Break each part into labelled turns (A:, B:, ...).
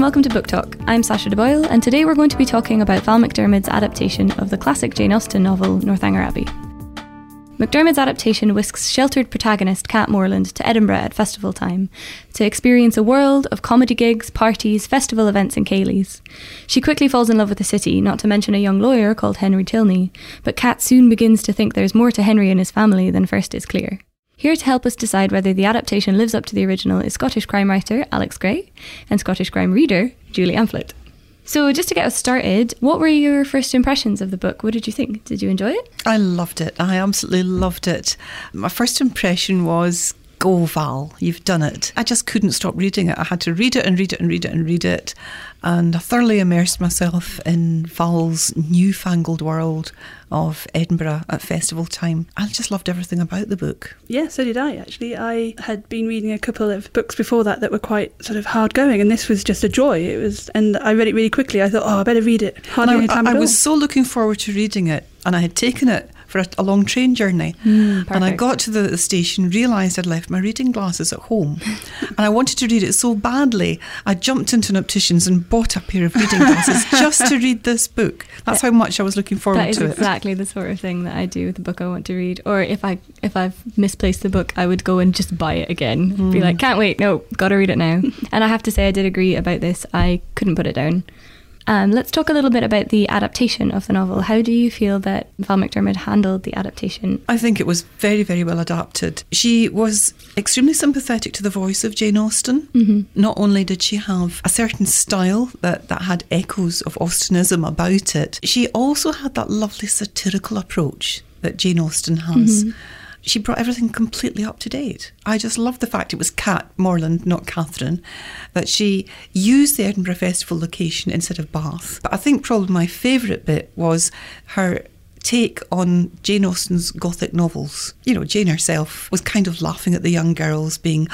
A: welcome to Book Talk. I'm Sasha DeBoyle, and today we're going to be talking about Val McDermid's adaptation of the classic Jane Austen novel Northanger Abbey. McDermid's adaptation whisks sheltered protagonist Cat Morland to Edinburgh at festival time to experience a world of comedy gigs, parties, festival events and ceilidhs. She quickly falls in love with the city, not to mention a young lawyer called Henry Tilney, but Cat soon begins to think there's more to Henry and his family than first is clear. Here to help us decide whether the adaptation lives up to the original is Scottish crime writer Alex Gray and Scottish crime reader Julie Amphlett. So just to get us started, what were your first impressions of the book? What did you think? Did you enjoy it?
B: I loved it. I absolutely loved it. My first impression was, go Val, you've done it. I just couldn't stop reading it. I had to read it and read it and read it and read it. And I thoroughly immersed myself in Val's newfangled world of Edinburgh at festival time. I just loved everything about the book.
C: Yeah, so did I, actually. I had been reading a couple of books before that were quite sort of hard going, and this was just a joy. And I read it really quickly. I thought, I better read it.
B: I was so looking forward to reading it, and I had taken it for a long train journey. And I got to the station, realised I'd left my reading glasses at home, and I wanted to read it so badly, I jumped into an optician's and bought a pair of reading glasses just to read this book. That's how much I was looking forward to it.
A: That is exactly the sort of thing that I do with the book I want to read. Or if I've misplaced the book, I would go and just buy it again. Be like, can't wait, no, gotta read it now. And I have to say, I did agree about this. I couldn't put it down. Let's talk a little bit about the adaptation of the novel. How do you feel that Val McDermid handled the adaptation?
B: I think it was very, very well adapted. She was extremely sympathetic to the voice of Jane Austen. Mm-hmm. Not only did she have a certain style that had echoes of Austenism about it, she also had that lovely satirical approach that Jane Austen has. Mm-hmm. She brought everything completely up to date. I just love the fact it was Cat Morland, not Catherine, that she used the Edinburgh Festival location instead of Bath. But I think probably my favourite bit was her take on Jane Austen's Gothic novels. You know, Jane herself was kind of laughing at the young girls being,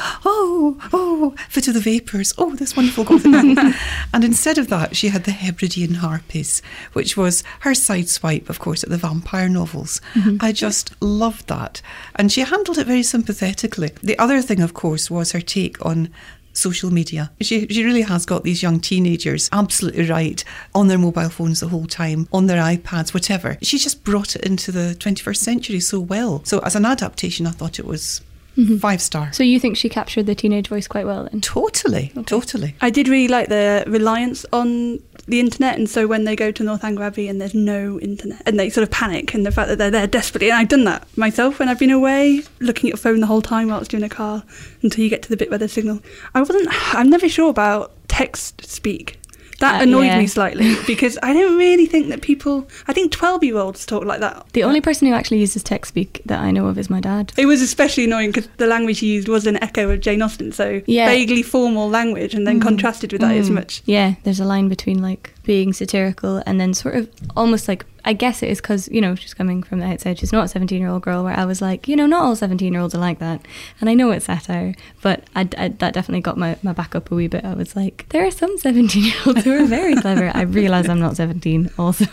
B: Fit of the Vapours, this wonderful Gothic novel. And instead of that, she had the Hebridean Harpies, which was her sideswipe, of course, at the vampire novels. Mm-hmm. I just loved that. And she handled it very sympathetically. The other thing, of course, was her take on social media. She really has got these young teenagers absolutely right, on their mobile phones the whole time, on their iPads, whatever. She just brought it into the 21st century so well. So as an adaptation, I thought it was 5-star.
A: So you think she captured the teenage voice quite well then?
B: Totally.
C: I did really like the reliance on the internet, and so when they go to Northanger Abbey and there's no internet and they sort of panic, and the fact that they're there desperately, and I've done that myself when I've been away, looking at your phone the whole time while it's doing a car until you get to the bit where there's signal. I'm never sure about text speak. That annoyed me slightly, because I don't really think that I think 12-year-olds talk like that.
A: The only person who actually uses text speak that I know of is my dad.
C: It was especially annoying because the language he used was an echo of Jane Austen, so vaguely formal language, and then contrasted with that as much.
A: Yeah, there's a line between like being satirical and then sort of almost like, I guess it is because, she's coming from the outside. She's not a 17-year-old girl, where I was like, not all 17-year-olds are like that. And I know it's satire, but that definitely got my back up a wee bit. I was like, there are some 17-year-olds who are very clever. I realise I'm not 17 also.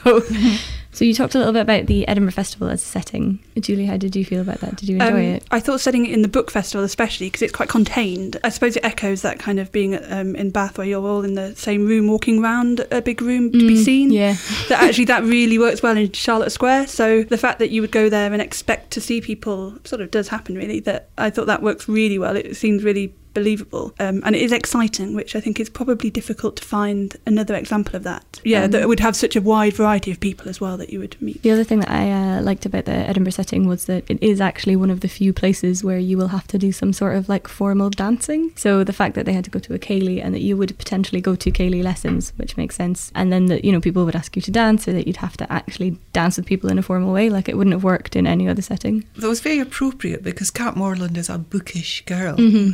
A: So you talked a little bit about the Edinburgh Festival as a setting. Julie, how did you feel about that? Did you enjoy it?
C: I thought setting it in the book festival especially, because it's quite contained. I suppose it echoes that kind of being in Bath, where you're all in the same room, walking around a big room to be seen. Yeah. That really works well in Charlotte Square. So the fact that you would go there and expect to see people sort of does happen, really. That I thought that works really well. It seems really believable, and it is exciting, which I think is probably difficult to find another example of that. That would have such a wide variety of people as well that you would meet.
A: The other thing that I liked about the Edinburgh setting was that it is actually one of the few places where you will have to do some sort of like formal dancing. So the fact that they had to go to a ceilidh, and that you would potentially go to ceilidh lessons, which makes sense, and then that people would ask you to dance, or that you'd have to actually dance with people in a formal way, like it wouldn't have worked in any other setting.
B: That was very appropriate, because Cat Morland is a bookish girl.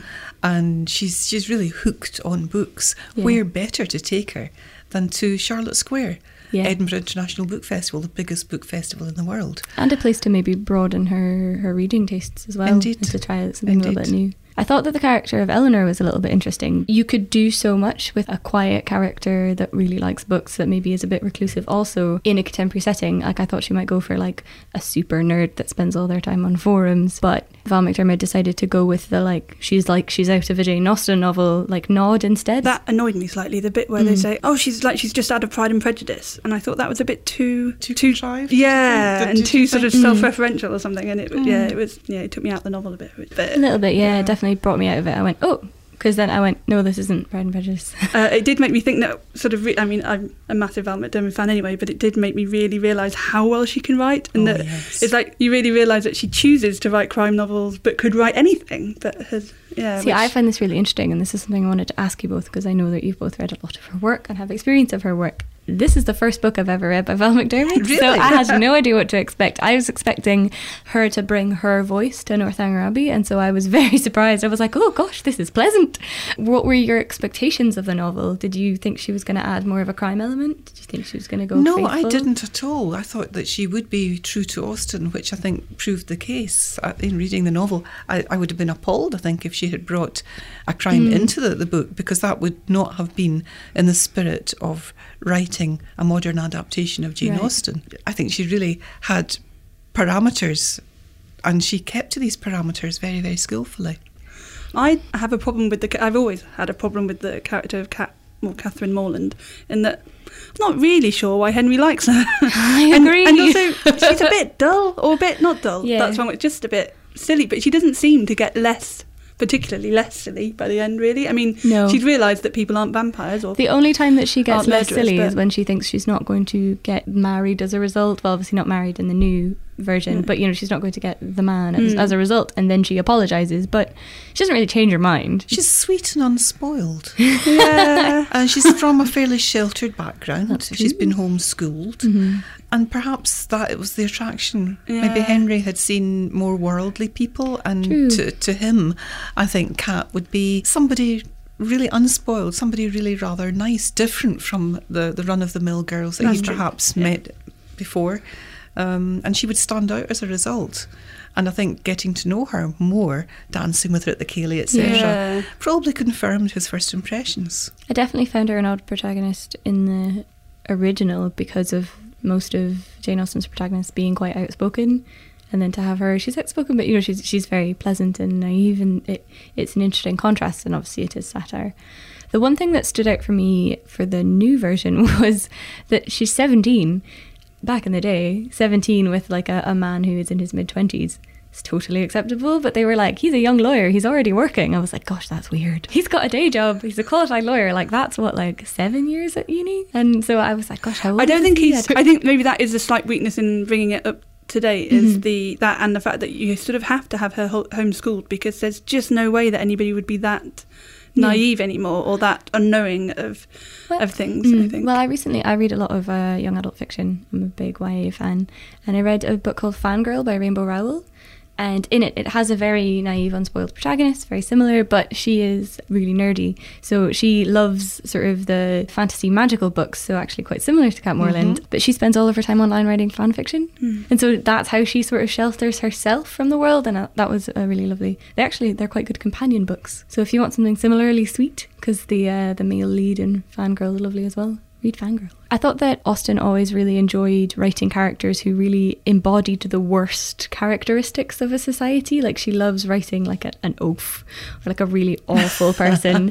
B: And she's really hooked on books. Yeah. Where better to take her than to Charlotte Square, Edinburgh International Book Festival, the biggest book festival in the world.
A: And a place to maybe broaden her reading tastes as well.
B: Indeed.
A: And to try something a little bit new. I thought that the character of Eleanor was a little bit interesting. You could do so much with a quiet character that really likes books, that maybe is a bit reclusive also in a contemporary setting. Like, I thought she might go for like a super nerd that spends all their time on forums, but Val McDermid decided to go with the she's out of a Jane Austen novel nod instead.
C: That annoyed me slightly, the bit where they say, oh, she's just out of Pride and Prejudice, and I thought that was a bit too contrived, and too sort of self-referential or something, and it took me out the novel a bit.
A: A little bit, it definitely brought me out of it. I went, oh, because then I went, no, this isn't Pride and Prejudice.
C: It did make me think that I'm a massive Val McDermid fan anyway, but it did make me really realise how well she can write, and it's like you really realise that she chooses to write crime novels but could write anything that has...
A: I find this really interesting, and this is something I wanted to ask you both, because I know that you've both read a lot of her work and have experience of her work. This is the first book I've ever read by Val McDermid,
B: really?
A: So I had no idea what to expect. I was expecting her to bring her voice to Northanger Abbey, and so I was very surprised. I was like, oh gosh, this is pleasant. What were your expectations of the novel? Did you think she was going to add more of a crime element? Did you think she was going to go
B: No,
A: faithful?
B: I didn't at all. I thought that she would be true to Austen, which I think proved the case. In reading the novel, I would have been appalled, I think, if she had brought a crime into the book, because that would not have been in the spirit of writing a modern adaptation of Jane Austen. I think she really had parameters, and she kept to these parameters very, very skillfully.
C: I have a problem with I've always had a problem with the character of Catherine Morland, in that I'm not really sure why Henry likes her.
A: I agree.
C: And also, she's a bit dull, or a bit not dull.
A: Yeah.
C: That's wrong. It's just a bit silly, but she doesn't seem to get particularly less silly by the end, really. I mean, she's realised that people aren't vampires. Or
A: the only time that she gets less silly
C: is
A: when she thinks she's not going to get married as a result. Well, obviously not married in the new version, but she's not going to get the man as a result, and then she apologises, but she doesn't really change her mind.
B: She's sweet and unspoiled.
C: Yeah.
B: And she's from a fairly sheltered background. She's been homeschooled. And perhaps that it was the attraction. Maybe Henry had seen more worldly people, and to him, I think Cat would be somebody really unspoiled, somebody really rather nice, different from the run-of-the-mill girls that he perhaps met before. And she would stand out as a result. And I think getting to know her more, dancing with her at the Ceilidh, etc., probably confirmed his first impressions.
A: I definitely found her an odd protagonist in the original because of most of Jane Austen's protagonists being quite outspoken, and then to have her, she's outspoken, but she's very pleasant and naive, and it's an interesting contrast, and obviously it is satire. The one thing that stood out for me for the new version was that she's 17. Back in the day, 17 with a man who is in his mid-20s is totally acceptable, but they were like, he's a young lawyer, he's already working. I was like, gosh, that's weird. He's got a day job, he's a qualified lawyer, that's 7 years at uni? And so I was like, gosh, how old
C: I don't
A: is
C: think
A: he?
C: I think maybe that is a slight weakness in bringing it up today, is that and the fact that you sort of have to have her homeschooled, because there's just no way that anybody would be that naive anymore, or that unknowing of things. I think.
A: Well, I read a lot of young adult fiction. I'm a big YA fan, and I read a book called Fangirl by Rainbow Rowell, and in it has a very naive, unspoiled protagonist, very similar, but she is really nerdy. So she loves sort of the fantasy magical books, so actually quite similar to Cat Morland, but she spends all of her time online writing fan fiction. And so that's how she sort of shelters herself from the world, and that was really lovely. They're quite good companion books. So if you want something similarly sweet, because the male lead in Fangirl is lovely as well, read Fangirl. I thought that Austen always really enjoyed writing characters who really embodied the worst characteristics of a society. She loves writing an oaf, or a really awful person.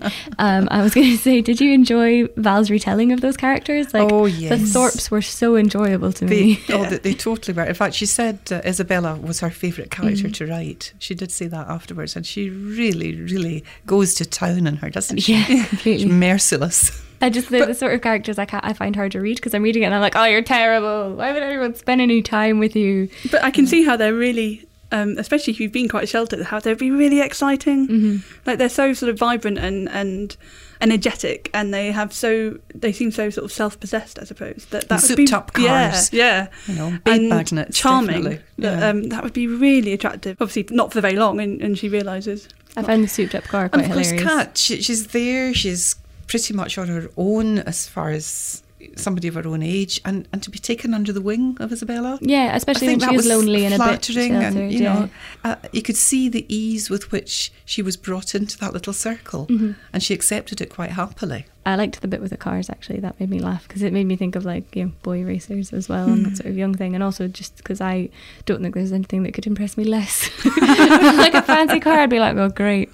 A: I was going to say, did you enjoy Val's retelling of those characters?
B: Oh, yes.
A: The Thorpes were so enjoyable to me.
B: They totally were. In fact, she said Isabella was her favourite character to write. She did say that afterwards, and she really, really goes to town on her, doesn't she?
A: Yeah, completely.
B: She's merciless.
A: The sort of characters I find hard to read, because I'm reading it and I'm like, oh, you're terrible. Why would anyone spend any time with you?
C: But I can see how they're really, especially if you've been quite sheltered, how they'd be really exciting. They're so sort of vibrant and energetic, and they seem so sort of self-possessed, I suppose. That would be
B: souped-up cars.
C: Yeah.
B: Bag magnets.
C: Charming.
B: Definitely.
C: That would be really attractive. Obviously, not for very long, and she realises.
A: I found the souped-up car quite hilarious.
B: And of course, Kat, she's there, she's pretty much on her own as far as somebody of her own age and to be taken under the wing of Isabella.
A: Yeah, especially when she was lonely and a bit sheltered.
B: And, you know, you could see the ease with which she was brought into that little circle, and she accepted it quite happily.
A: I liked the bit with the cars, actually. That made me laugh because it made me think of, like, you know, boy racers as well, and that sort of young thing. And also just because I don't think there's anything that could impress me less. Like a fancy car, I'd be like, oh, great.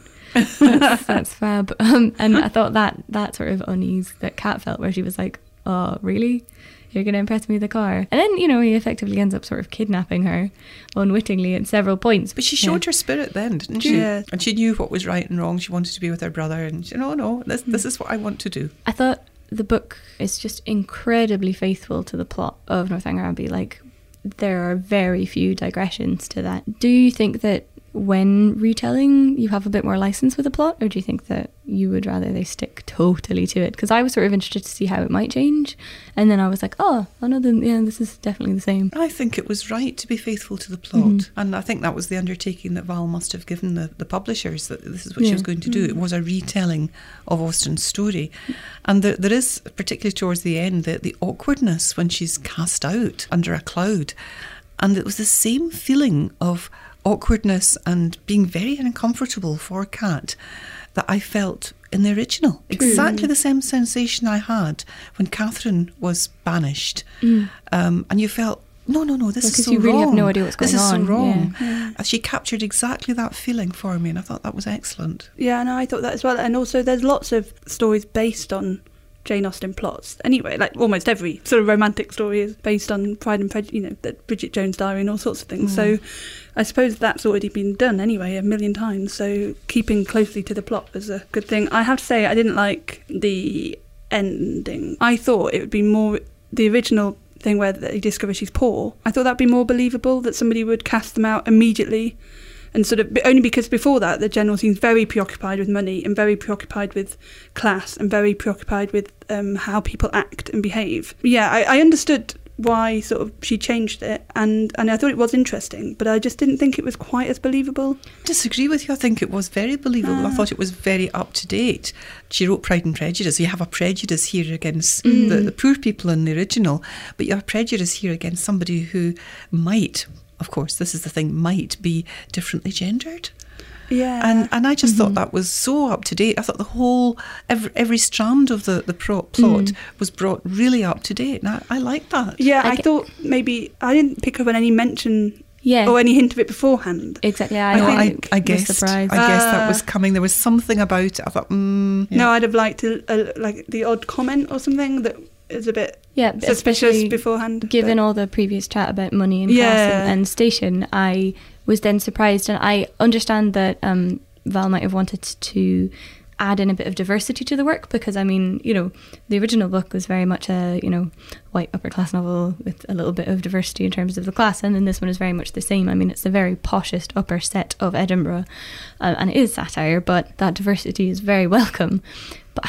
A: That's fab. And I thought that sort of unease that Kat felt, where she was like, oh, really? You're going to impress me with the car? And then, you know, he effectively ends up sort of kidnapping her unwittingly at several points.
B: But she showed her spirit then, didn't she?
C: Yeah.
B: And she knew what was right and wrong. She wanted to be with her brother, and she, no, this is what I want to do.
A: I thought the book is just incredibly faithful to the plot of Northanger Abbey. Like, there are very few digressions to that. Do you think that when retelling you have a bit more license with the plot, or do you think that you would rather they stick totally to it? Because I was sort of interested to see how it might change, and then I was like, oh no, this is definitely the same.
B: I think it was right to be faithful to the plot, and I think that was the undertaking that Val must have given the publishers, that this is what she was going to do. It was a retelling of Austen's story, and there is, particularly towards the end, the awkwardness when she's cast out under a cloud, and it was the same feeling of awkwardness and being very uncomfortable for Kat that I felt in the original. Exactly the same sensation I had when Catherine was banished. And you felt, no, this is so wrong. Because you really have
A: no idea what's going on.
B: This is so wrong. Yeah. She captured exactly that feeling for me, and I thought that was excellent.
C: Yeah, no, I thought that as well. And also there's lots of stories based on Jane Austen plots. Anyway, like almost every sort of romantic story is based on Pride and Prejudice, you know, the Bridget Jones' Diary and all sorts of things. So I suppose that's already been done anyway a million times. So keeping closely to the plot was a good thing. I have to say I didn't like the ending. I thought it would be more the original thing where they discover she's poor. I thought that'd be more believable, that somebody would cast them out immediately. And sort of, only because before that the general seems very preoccupied with money and very preoccupied with class and very preoccupied with how people act and behave. Yeah, I understood why sort of she changed it, and I thought it was interesting, but I just didn't think it was quite as believable.
B: Disagree with you. I think it was very believable. I thought it was very up to date. She wrote Pride and Prejudice. You have a prejudice here against the poor people in the original, but you have a prejudice here against somebody who might, of course, this is the thing, might be differently gendered.
C: Yeah.
B: And I just thought that was so up to date. I thought the whole, every strand of the plot was brought really up to date. And I liked that.
C: Yeah, I thought maybe, I didn't pick up on any mention or any hint of it beforehand.
A: Exactly.
B: I guessed that was coming. There was something about it. I thought,
C: No, I'd have liked like the odd comment or something that is a bit suspicious beforehand.
A: Given all the previous chat about money and class and station, I was then surprised, and I understand that Val might have wanted to add in a bit of diversity to the work, because I mean, you know, the original book was very much a, you know, white upper class novel with a little bit of diversity in terms of the class, and then this one is very much the same. I mean, it's the very poshest upper set of Edinburgh, and it is satire, but that diversity is very welcome. But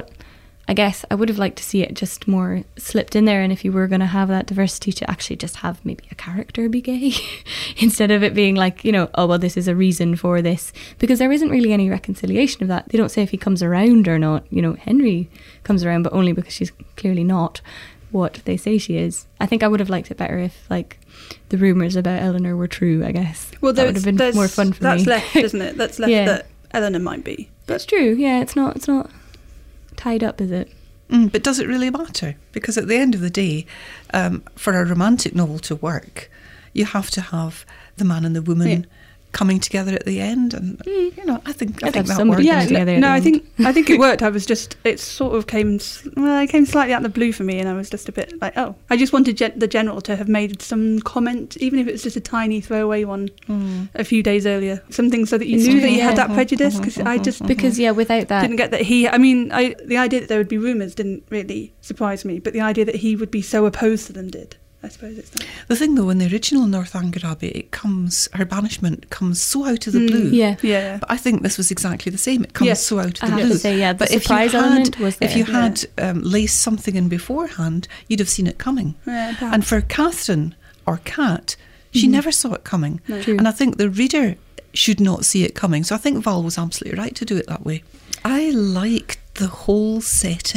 A: I guess I would have liked to see it just more slipped in there, and if you were going to have that diversity, to actually just have maybe a character be gay instead of it being like, you know, oh well, this is a reason for this, because there isn't really any reconciliation of that. They don't say if he comes around or not. You know, Henry comes around, but only because she's clearly not what they say she is. I think I would have liked it better if, like, the rumours about Eleanor were true, I guess.
C: Well,
A: that would have been more fun for me.
C: That's left, isn't it? That's left that Eleanor might be.
A: That's true, yeah, it's not tied up, is it?
B: But does it really matter? Because at the end of the day, for a romantic novel to work, you have to have the man and the woman coming together at the end, and you know, I think that worked.
C: I think it worked. It sort of came slightly out of the blue for me, and I was just a bit like, oh, I just wanted the general to have made some comment, even if it was just a tiny throwaway one, a few days earlier, something so that you knew that he had that prejudice. Because
A: without that,
C: didn't get that he. I mean, the idea that there would be rumours didn't really surprise me, but the idea that he would be so opposed to them did. I suppose it's that.
B: The thing though, in the original Northanger Abbey, her banishment comes so out of the blue.
C: Yeah.
B: But I think this was exactly the same. It comes so out of the blue.
A: I have to say, the
B: but
A: surprise element was there.
B: If you had laced something in beforehand, you'd have seen it coming.
C: Yeah,
B: and for Catherine or Kat, she never saw it coming.
C: No.
B: And I think the reader should not see it coming. So I think Val was absolutely right to do it that way. I liked the whole setting.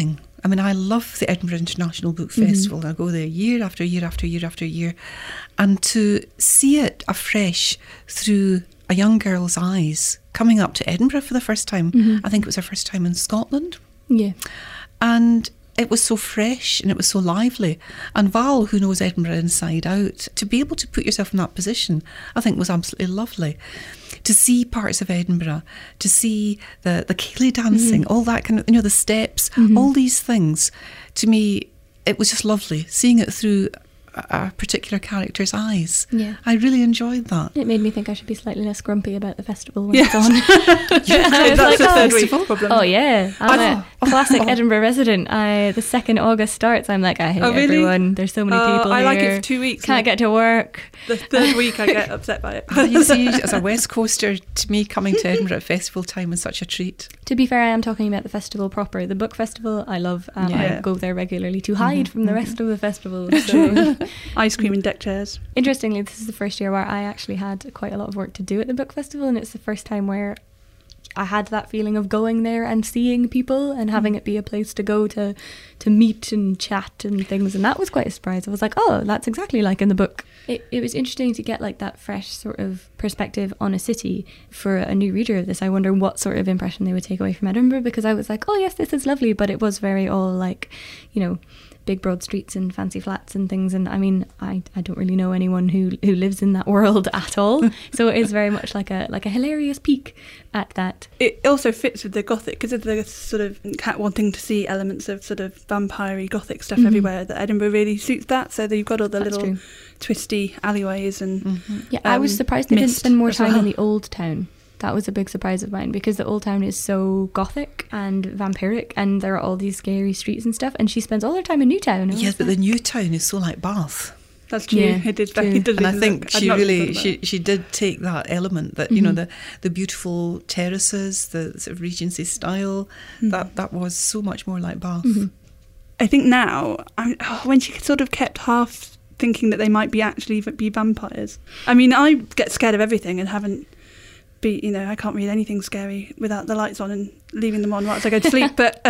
B: I mean, I love the Edinburgh International Book Festival. I go there year after year after year after year. And to see it afresh through a young girl's eyes coming up to Edinburgh for the first time. I think it was her first time in Scotland.
A: Yeah.
B: And it was so fresh and it was so lively. And Val, who knows Edinburgh inside out, to be able to put yourself in that position, I think was absolutely lovely. To see parts of Edinburgh, to see the ceilidh dancing, all that kind of, the steps, all these things. To me, it was just lovely seeing it through a particular character's eyes.
A: Yeah.
B: I really enjoyed that.
A: It made me think I should be slightly less grumpy about the festival when it's on.
C: That's the third week problem.
A: Oh yeah, I'm a classic Edinburgh resident. The second August starts, I'm like, I hate everyone. There's so many people
C: I
A: here.
C: like it for 2 weeks.
A: Can't get to work.
C: The third week I get upset by it.
B: You see, as a West Coaster, to me, coming to Edinburgh at festival time is such a treat.
A: To be fair, I am talking about the festival proper. The book festival, I love. I go there regularly to hide from the rest of the festival. So.
C: Ice cream and deck chairs.
A: Interestingly, this is the first year where I actually had quite a lot of work to do at the book festival, and it's the first time where I had that feeling of going there and seeing people and having it be a place to go to meet and chat and things, and that was quite a surprise. I was like, oh, that's exactly like in the book. It was interesting to get like that fresh sort of perspective on a city for a new reader of this. I wonder what sort of impression they would take away from Edinburgh, because I was like, oh yes, this is lovely, but it was very all like, big broad streets and fancy flats and things, and I mean I don't really know anyone who lives in that world at all, so it is very much like a hilarious peek at that.
C: It also fits with the Gothic, because of the sort of cat wanting to see elements of sort of vampire-y Gothic stuff everywhere, that Edinburgh really suits that, so that you've got all the little twisty alleyways and
A: I was surprised they didn't spend more time in
C: well.
A: the old town. That was a big surprise of mine, because the old town is so Gothic and vampiric, and there are all these scary streets and stuff, and she spends all her time in Newtown.
B: Yes, but the new town is so like Bath.
C: That's true.
A: Yeah,
C: it did.
B: And I think she did take that element that the beautiful terraces, the sort of Regency style. That was so much more like Bath.
C: I think now, when she sort of kept half thinking that they might be vampires. I mean, I get scared of everything and haven't. I can't read anything scary without the lights on and leaving them on once I go to sleep. But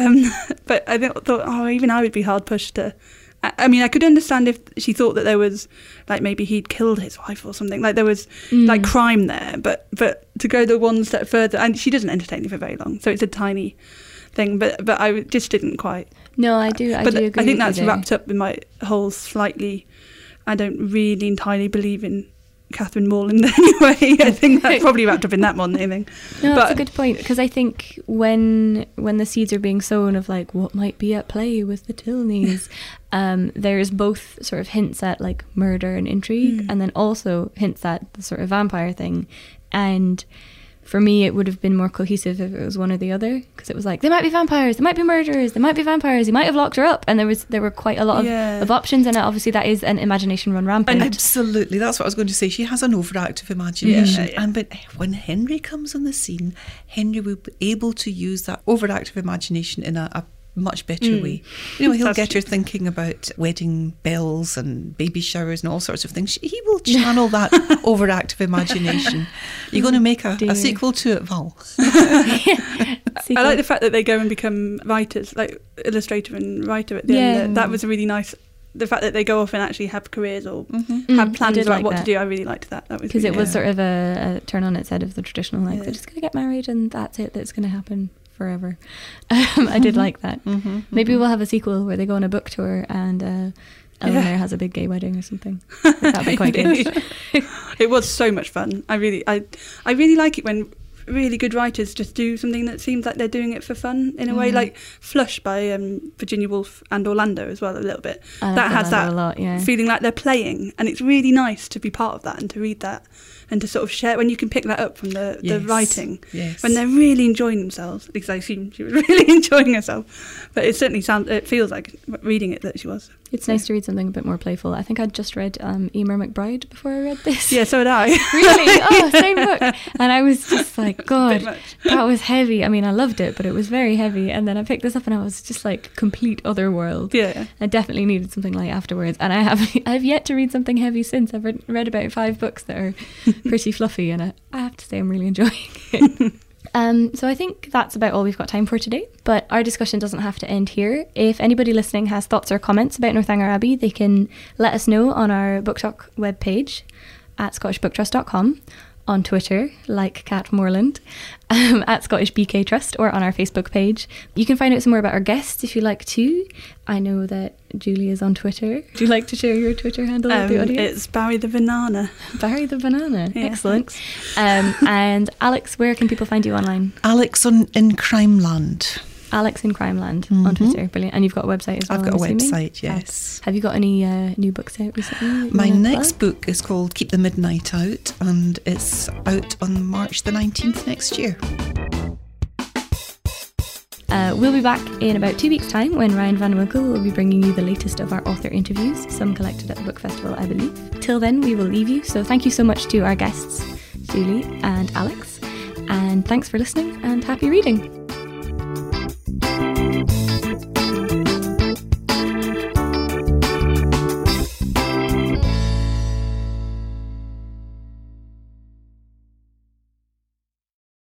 C: I thought, even I would be hard pushed to. I mean, I could understand if she thought that there was, like, maybe he'd killed his wife or something. Like there was like crime there, but to go the one step further, and she doesn't entertain me for very long, so it's a tiny thing. But I just didn't quite.
A: No, I do. I do agree.
C: I think that's
A: with you
C: wrapped up in my whole slightly. I don't really entirely believe in Catherine Morland anyway. I think that's probably wrapped up in that more than anything.
A: No, that's a good point, because I think when the seeds are being sown of like what might be at play with the Tilneys, there's both sort of hints at like murder and intrigue, and then also hints at the sort of vampire thing. And for me, it would have been more cohesive if it was one or the other, because it was like, they might be vampires, they might be murderers, they might be vampires, he might have locked her up, and there were quite a lot of options, and obviously that is an imagination run rampant.
B: Absolutely, that's what I was going to say. She has an overactive imagination, but when Henry comes on the scene, Henry will be able to use that overactive imagination in a much better way. He'll get her thinking about wedding bells and baby showers and all sorts of things. He will channel that overactive imagination. You're going to make a sequel to it, Val.
C: I like the fact that they go and become writers, like illustrator and writer at the end. That was really nice. The fact that they go off and actually have careers or have plans about what to do, I really liked that. That was
A: because it was sort of a turn on its head of the traditional, like they're just going to get married and that's it, that's going to happen forever. I did like that. Maybe we'll have a sequel where they go on a book tour and Eleanor has a big gay wedding or something. That'd be quite good.
C: It was so much fun. I really like it when really good writers just do something that seems like they're doing it for fun in a way, like Flush by Virginia Woolf and Orlando as well, a little bit. That has that a lot, feeling like they're playing, and it's really nice to be part of that and to read that and to sort of share when you can pick that up from the writing, when they're really enjoying themselves, because I assume she was really enjoying herself, but it certainly it feels like reading it that she was.
A: It's nice to read something a bit more playful. I think I'd just read Emer McBride before I read this.
C: Yeah, so had I.
A: Really? Oh, same book. And I was just like, God, that was heavy. I mean, I loved it, but it was very heavy. And then I picked this up and I was just like, complete other world.
C: Yeah.
A: I definitely needed something light afterwards. And I've yet to read something heavy since. I've read about 5 books that are pretty fluffy, and I have to say I'm really enjoying it. So I think that's about all we've got time for today, but our discussion doesn't have to end here. If anybody listening has thoughts or comments about Northanger Abbey, they can let us know on our Book Talk webpage at scottishbooktrust.com, on Twitter, like Kat Moreland, at Scottish BK Trust, or on our Facebook page. You can find out some more about our guests if you like too. I know that Julie is on Twitter. Would you like to share your Twitter handle with the audience?
C: It's Barry the Banana.
A: Barry the Banana.
C: Yeah,
A: excellent. And Alex, where can people find you online?
B: Alex in Crimeland.
A: Alex in Crimeland on Twitter. Brilliant. And you've got a website as well?
B: I've got a website, yes.
A: Have you got any new books out recently?
B: My next book is called Keep the Midnight Out, and it's out on March the 19th next year.
A: We'll be back in about 2 weeks' time when Ryan Van Winkle will be bringing you the latest of our author interviews, some collected at the book festival, I believe. Till then, we will leave you. So thank you so much to our guests, Julie and Alex. And thanks for listening, and happy reading.